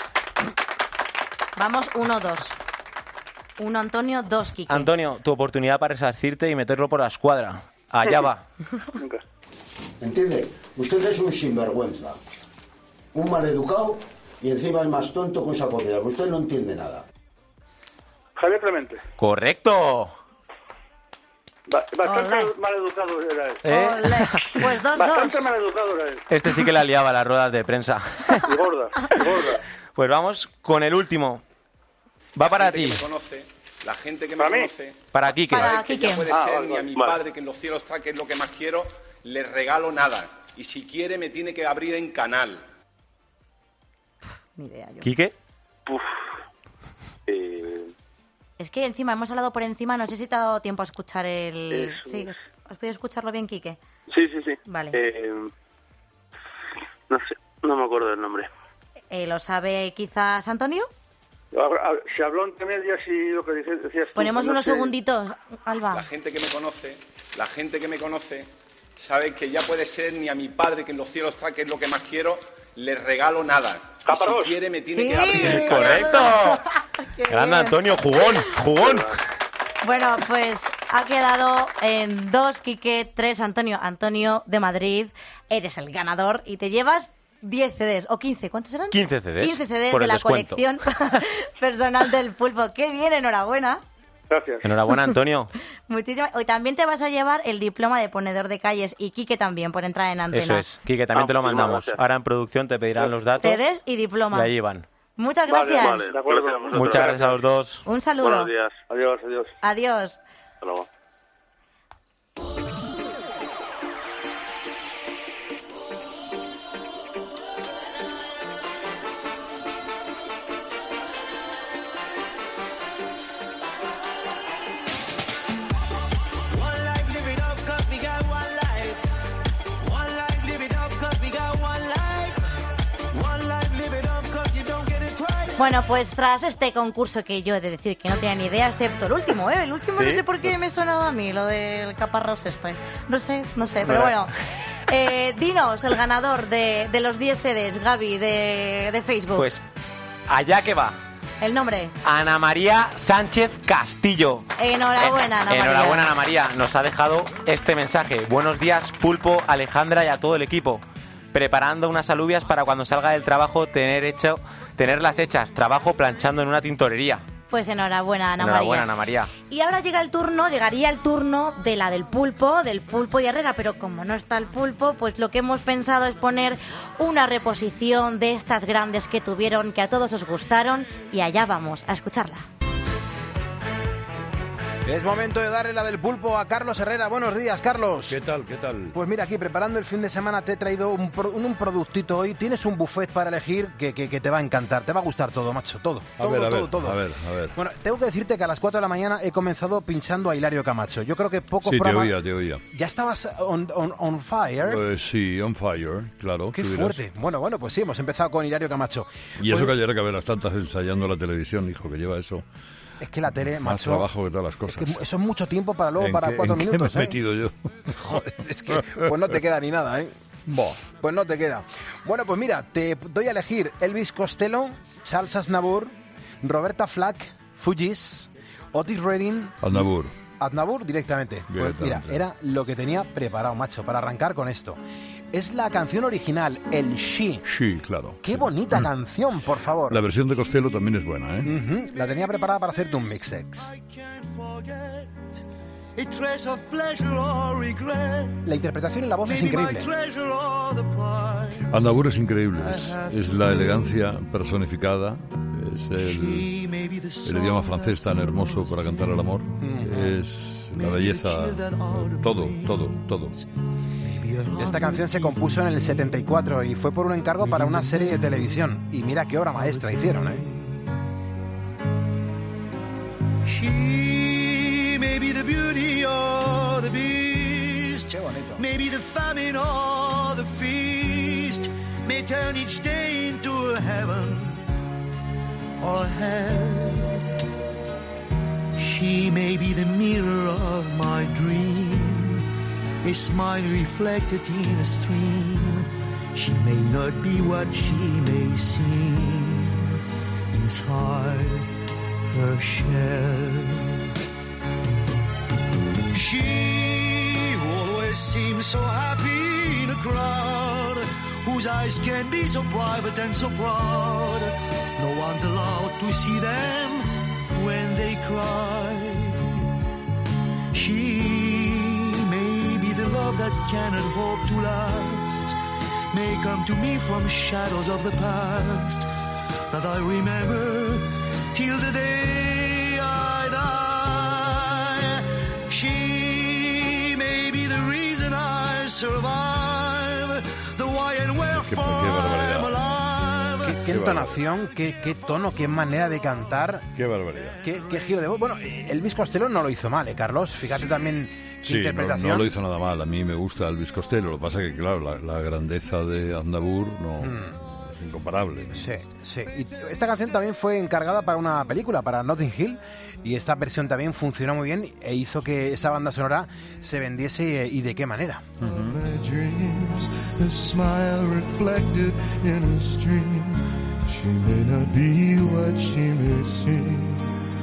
A: Vamos 1-2. 1 Antonio, 2 Quique.
D: Antonio, tu oportunidad para resarcirte y meterlo por la escuadra. Allá va.
U: ¿Entiende? Usted es un sinvergüenza, un maleducado y encima es más tonto con esa comida. Usted no entiende nada.
R: Javier Clemente.
D: Correcto.
R: Bastante maleducado era él.
A: Pues 2-2.
R: Bastante maleducado era él.
D: Este sí que la liaba las ruedas de prensa.
R: Y gorda.
D: Pues vamos con el último. Va para ti.
E: La gente que me conoce,
D: Para Quique.
E: que ya puede ser ni a mi padre, que en los cielos está, que es lo que más quiero, le regalo nada. Y si quiere, me tiene que abrir en canal.
A: Ni idea yo.
D: ¿Quique?
A: Es que encima hemos hablado por encima, no sé si te ha dado tiempo a escuchar el... Sí, ¿has podido escucharlo bien, Quique?
S: Sí.
A: Vale.
S: No sé, no me acuerdo del nombre.
A: ¿Lo sabe quizás Antonio?
R: Se habló entre medias y lo que decías tú.
A: Ponemos unos segunditos, Alba.
E: La gente que me conoce, sabe que ya puede ser ni a mi padre, que en los cielos está, que es lo que más quiero, le regalo nada. Y si quiere, me tiene que abrir el canal.
D: ¡Correcto! Grande Antonio, jugón.
A: Bueno, pues ha quedado en 2 Quique, 3 Antonio. Antonio de Madrid, eres el ganador y te llevas 10 CDs, o 15, ¿cuántos eran?
D: 15 CDs.
A: 15 CDs
D: por
A: de
D: el
A: la
D: descuento.
A: colección personal del Pulpo. ¡Qué bien! Enhorabuena.
R: Gracias.
D: Enhorabuena, Antonio.
A: Muchísimas. Hoy también te vas a llevar el diploma de ponedor de calles y Quique también por entrar en antena.
D: Eso es. Quique, también te lo mandamos. Ahora en producción te pedirán los datos.
A: CDs y diploma.
D: Y ahí van.
A: Muchas gracias.
S: Vale, de acuerdo.
D: Muchas gracias a los dos.
A: Un saludo.
S: Buenos días.
R: Adiós.
A: Adiós.
S: Hasta luego.
A: Bueno, pues tras este concurso que yo he de decir que no tenía ni idea, excepto el último, ¿eh? El último
D: ¿Sí?
A: No sé por qué me sonaba a mí, lo del caparrós este. No sé, pero bueno. Dinos el ganador de los 10 CDs, Gaby, de Facebook.
D: Pues allá que va.
A: El nombre.
D: Ana María Sánchez Castillo.
A: Enhorabuena, Ana María.
D: Enhorabuena, Ana María. Nos ha dejado este mensaje. Buenos días, Pulpo, Alejandra y a todo el equipo. Preparando unas alubias para cuando salga del trabajo tenerlas hechas. Trabajo planchando en una tintorería.
A: Pues enhorabuena, Ana
D: Enhorabuena,
A: María.
D: Ana María.
A: Y ahora llegaría el turno de la del Pulpo y Herrera, pero como no está el Pulpo, pues lo que hemos pensado es poner una reposición de estas grandes que tuvieron, que a todos os gustaron, y allá vamos a escucharla.
F: Es momento de darle la del Pulpo a Carlos Herrera. Buenos días, Carlos.
L: ¿Qué tal?
F: Pues mira, aquí preparando el fin de semana te he traído un productito hoy. Tienes un buffet para elegir que te va a encantar. Te va a gustar todo, macho, todo.
L: A ver.
F: Bueno, tengo que decirte que a las 4 de la mañana he comenzado pinchando a Hilario Camacho. Yo creo que pocos
L: Sí,
F: programas...
L: te oía.
F: ¿Ya estabas on fire?
L: Sí, on fire, claro.
F: Qué fuerte. Bueno, pues sí, hemos empezado con Hilario Camacho.
L: Y eso que ayer que ver las tantas ensayando la televisión, hijo, que lleva eso.
F: Es que la tele,
L: más
F: macho,
L: trabajo que todas las cosas.
F: Es que eso es mucho tiempo para luego, para 4 minutos.
L: ¿En qué me he metido yo?
F: Joder, es que pues no te queda ni nada, ¿eh? Pues no te queda. Bueno, pues mira, te doy a elegir Elvis Costello, Charles Aznavour, Roberta Flack, Fugees, Otis Redding... Aznavour directamente. Pues mira, era lo que tenía preparado, macho, para arrancar con esto. Es la canción original, el She.
L: Sí, claro.
F: Qué bonita canción, por favor.
L: La versión de Costello también es buena, ¿eh?
F: La tenía preparada para hacerte un mixex. La interpretación en la voz es increíble.
L: Aznavour es increíble. Es la elegancia personificada. Es el idioma francés tan hermoso para cantar el amor. Es la belleza. Todo.
F: Esta canción se compuso en el 74 y fue por un encargo para una serie de televisión. Y mira qué obra maestra hicieron, ¿eh? She may be the beauty or the beast Qué bonito.
Q: Maybe the famine or the feast may turn each day into a heaven or hell. She may be the mirror of my dream, a smile reflected in a stream. She may not be what she may seem inside her shell. She always seems so happy in a crowd, whose eyes can be so private and so proud. No one's allowed to see them when they cry. She may be the love that cannot hope to last, may come to me from shadows of the past that I remember till the day I die. She may be the reason I survive, the why and wherefore I'm alive.
F: Qué entonación, qué tono, qué manera de cantar.
L: Qué barbaridad.
F: Qué giro de voz. Bueno, Elvis Costello no lo hizo mal, Carlos. Fíjate también qué interpretación.
L: No lo hizo nada mal. A mí me gusta Elvis Costello. Lo que pasa es que, claro, la grandeza de Aznavour es incomparable.
F: Sí. Y esta canción también fue encargada para una película, para Notting Hill, y esta versión también funcionó muy bien e hizo que esa banda sonora se vendiese, y de qué manera.
Q: A smile reflected in a stream. She may not be what she may seem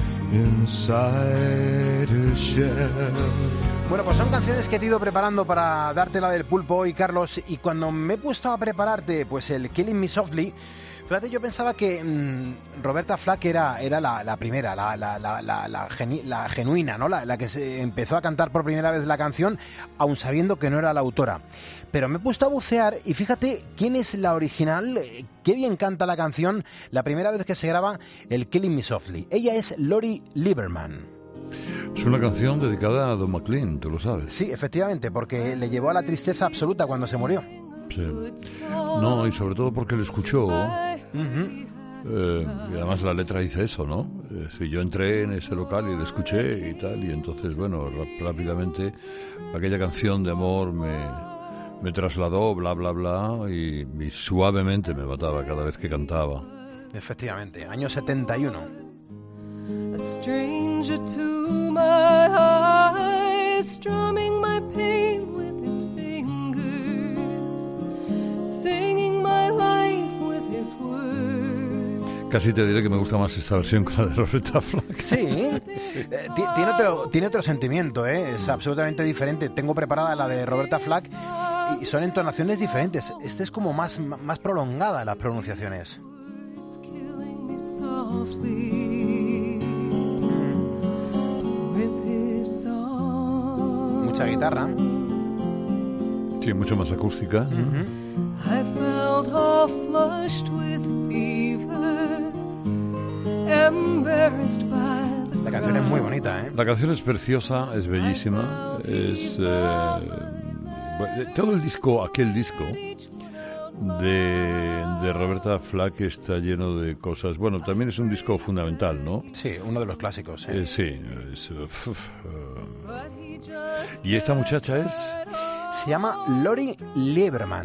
Q: inside her shell.
F: Bueno, pues son canciones que te he ido preparando para darte la del pulpo hoy, Carlos, y cuando me he puesto a prepararte pues el Killing Me Softly, fíjate, yo pensaba que Roberta Flack era la primera, la genuina, ¿no? La que se empezó a cantar por primera vez la canción, aun sabiendo que no era la autora. Pero me he puesto a bucear y fíjate quién es la original, qué bien canta la canción, la primera vez que se graba el Killing Me Softly. Ella es Lori Lieberman.
L: Es una canción dedicada a Don McLean, tú lo sabes.
F: Sí, efectivamente, porque le llevó a la tristeza absoluta cuando se murió.
L: Sí. No, y sobre todo porque le escuchó. Y además la letra dice eso, ¿no? Si yo entré en ese local y le escuché y tal, y entonces, bueno, rápidamente aquella canción de amor me trasladó, bla, bla, bla, y suavemente me mataba cada vez que cantaba.
F: Efectivamente, año 71.
K: A stranger to my eyes, strumming my pain with his fingers, singing my life with his words.
L: Casi te diré que me gusta más esta versión que la de Roberta Flack.
F: Sí, tiene otro sentimiento, ¿eh? Es absolutamente diferente. Tengo preparada la de Roberta Flack y son entonaciones diferentes. Este es como más prolongada las pronunciaciones. Mucha guitarra.
L: Sí, mucho más acústica.
K: I felt all flushed with fever, embarrassed by the
F: La canción es muy bonita, ¿eh?
L: La canción es preciosa, es bellísima. Es todo el disco, aquel disco de Roberta Flack está lleno de cosas. Bueno, también es un disco fundamental, ¿no?
F: Sí, uno de los clásicos.
L: Sí. ¿Y esta muchacha es?
F: Se llama Lori Lieberman.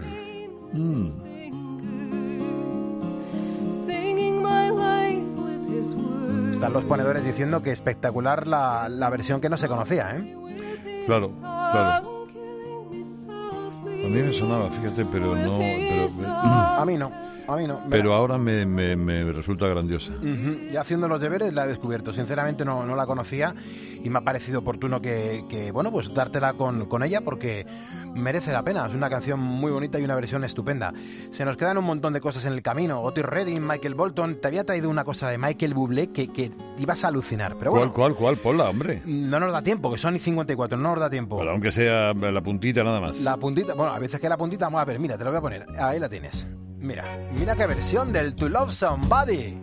F: Están los ponedores diciendo que espectacular la versión que no se conocía, ¿eh?
L: Claro. A mí me sonaba, fíjate, pero no...
F: A mí no.
L: Pero ahora me resulta grandiosa.
F: Ya haciendo los deberes la he descubierto. Sinceramente no la conocía y me ha parecido oportuno que bueno, pues dártela con ella porque merece la pena. Es una canción muy bonita y una versión estupenda. Se nos quedan un montón de cosas en el camino. Otis Redding, Michael Bolton. Te había traído una cosa de Michael Bublé que ibas a alucinar. Pero bueno,
L: ¿Cuál? Ponla, hombre.
F: No nos da tiempo, que son y 54, no nos da tiempo.
L: Pero aunque sea la puntita nada más.
F: La puntita, bueno, a veces que la puntita, vamos a ver, mira, te lo voy a poner. Ahí la tienes. Mira qué versión del To Love Somebody.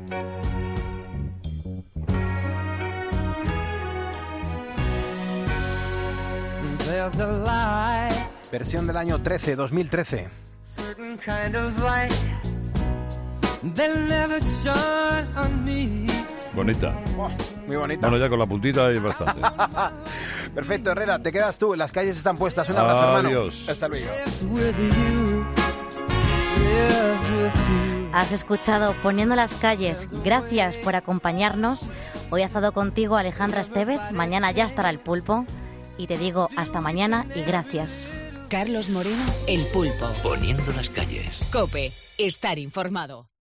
F: Versión del año 2013.
K: Certain kind of light that never shone on me.
L: Bonita.
F: Muy bonita.
L: Bueno, ya con la puntita hay bastante.
F: Perfecto, Herrera, te quedas tú. Las calles están puestas. Un abrazo, hermano.
L: Adiós.
F: Hasta luego.
A: Has escuchado Poniendo las calles. Gracias por acompañarnos. Hoy ha estado contigo Alejandra Estevez. Mañana ya estará el Pulpo. Y te digo hasta mañana y gracias.
B: Carlos Moreno, El Pulpo.
C: Poniendo las calles.
B: COPE. Estar informado.